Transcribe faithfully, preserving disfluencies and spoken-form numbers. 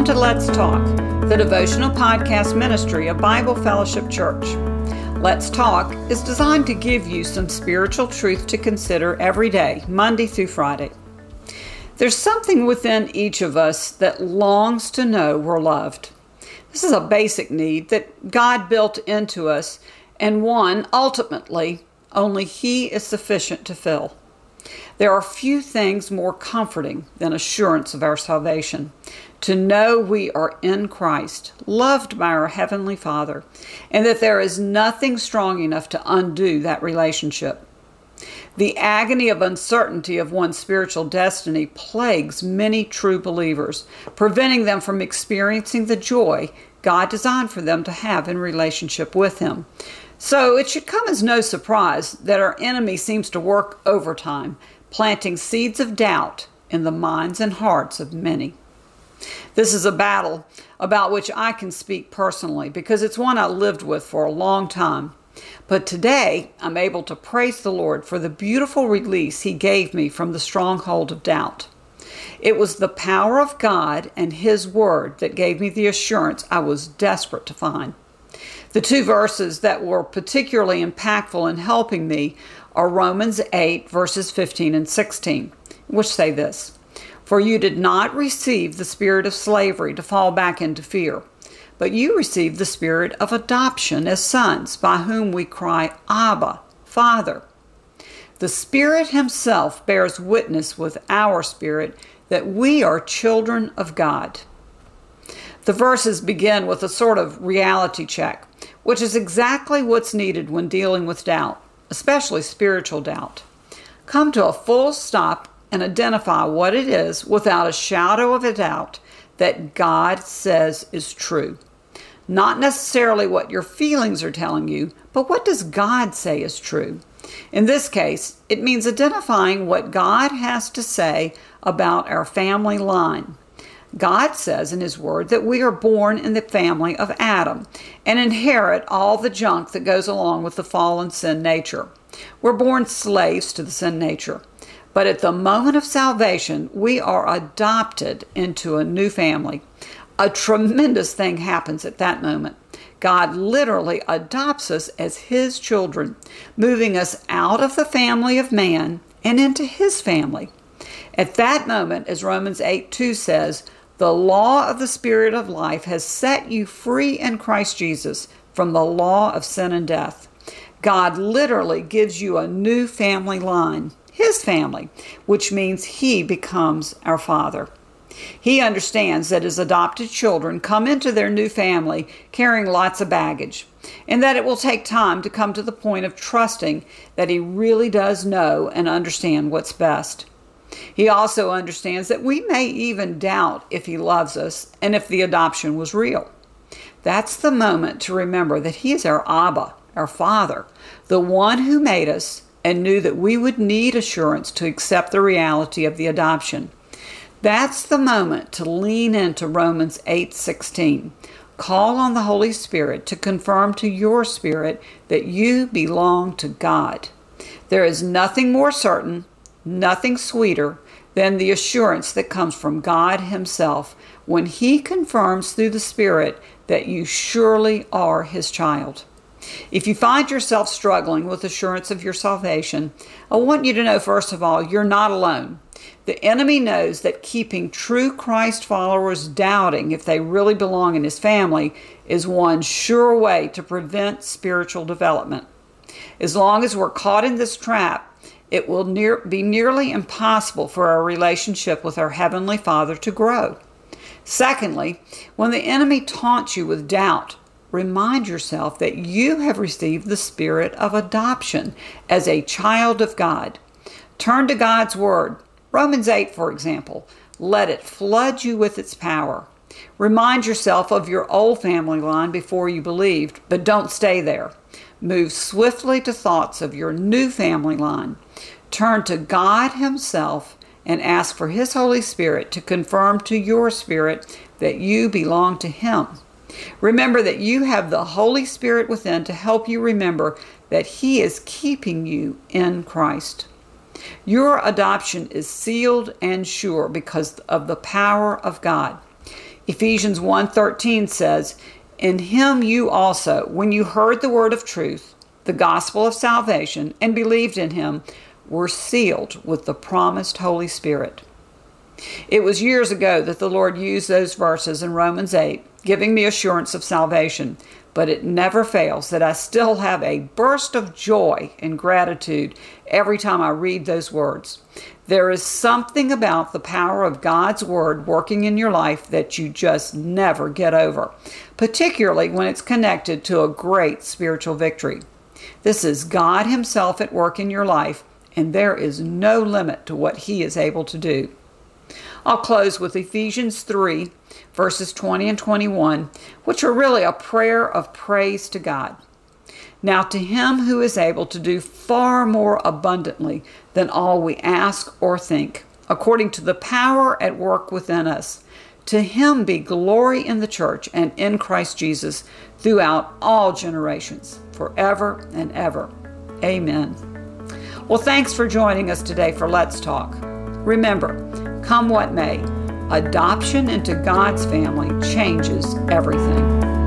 to Let's Talk, the devotional podcast ministry of Bible Fellowship Church. Let's Talk is designed to give you some spiritual truth to consider every day, Monday through Friday. There's something within each of us that longs to know we're loved. This is a basic need that God built into us, and one, ultimately, only He is sufficient to fill. There are few things more comforting than assurance of our salvation. To know we are in Christ, loved by our Heavenly Father, and that there is nothing strong enough to undo that relationship. The agony of uncertainty of one's spiritual destiny plagues many true believers, preventing them from experiencing the joy God designed for them to have in relationship with Him. So it should come as no surprise that our enemy seems to work overtime, planting seeds of doubt in the minds and hearts of many. This is a battle about which I can speak personally because it's one I lived with for a long time. But today, I'm able to praise the Lord for the beautiful release He gave me from the stronghold of doubt. It was the power of God and His Word that gave me the assurance I was desperate to find. The two verses that were particularly impactful in helping me are Romans eight, verses fifteen and sixteen, which say this: "For you did not receive the spirit of slavery to fall back into fear, but you received the spirit of adoption as sons, by whom we cry, Abba, Father. The Spirit Himself bears witness with our spirit that we are children of God." The verses begin with a sort of reality check, which is exactly what's needed when dealing with doubt, especially spiritual doubt. Come to a full stop and identify what it is without a shadow of a doubt that God says is true. Not necessarily what your feelings are telling you, but what does God say is true? In this case, it means identifying what God has to say about our family line. God says in His Word that we are born in the family of Adam and inherit all the junk that goes along with the fallen sin nature. We're born slaves to the sin nature. But at the moment of salvation, we are adopted into a new family. A tremendous thing happens at that moment. God literally adopts us as His children, moving us out of the family of man and into His family. At that moment, as Romans eight two says, the law of the Spirit of life has set you free in Christ Jesus from the law of sin and death. God literally gives you a new family line, His family, which means He becomes our Father. He understands that His adopted children come into their new family carrying lots of baggage, and that it will take time to come to the point of trusting that He really does know and understand what's best. He also understands that we may even doubt if He loves us and if the adoption was real. That's the moment to remember that He is our Abba, our Father, the one who made us and knew that we would need assurance to accept the reality of the adoption. That's the moment to lean into Romans eight sixteen. Call on the Holy Spirit to confirm to your spirit that you belong to God. There is nothing more certain, nothing sweeter than the assurance that comes from God Himself when He confirms through the Spirit that you surely are His child. If you find yourself struggling with assurance of your salvation, I want you to know, first of all, you're not alone. The enemy knows that keeping true Christ followers doubting if they really belong in His family is one sure way to prevent spiritual development. As long as we're caught in this trap, it will near, be nearly impossible for our relationship with our Heavenly Father to grow. Secondly, when the enemy taunts you with doubt, remind yourself that you have received the spirit of adoption as a child of God. Turn to God's Word. Romans eight, for example. Let it flood you with its power. Remind yourself of your old family line before you believed, but don't stay there. Move swiftly to thoughts of your new family line. Turn to God Himself and ask for His Holy Spirit to confirm to your spirit that you belong to Him. Remember that you have the Holy Spirit within to help you remember that He is keeping you in Christ. Your adoption is sealed and sure because of the power of God. Ephesians one thirteen says, "In him you also, when you heard the word of truth, the gospel of salvation, and believed in him, were sealed with the promised Holy Spirit." It was years ago that the Lord used those verses in Romans eight, giving me assurance of salvation, but it never fails that I still have a burst of joy and gratitude every time I read those words. There is something about the power of God's Word working in your life that you just never get over, particularly when it's connected to a great spiritual victory. This is God Himself at work in your life, and there is no limit to what He is able to do. I'll close with Ephesians three, verses twenty and twenty-one, which are really a prayer of praise to God. "Now to Him who is able to do far more abundantly than all we ask or think, according to the power at work within us, to Him be glory in the church and in Christ Jesus throughout all generations, forever and ever. Amen." Well, thanks for joining us today for Let's Talk. Remember, come what may, adoption into God's family changes everything.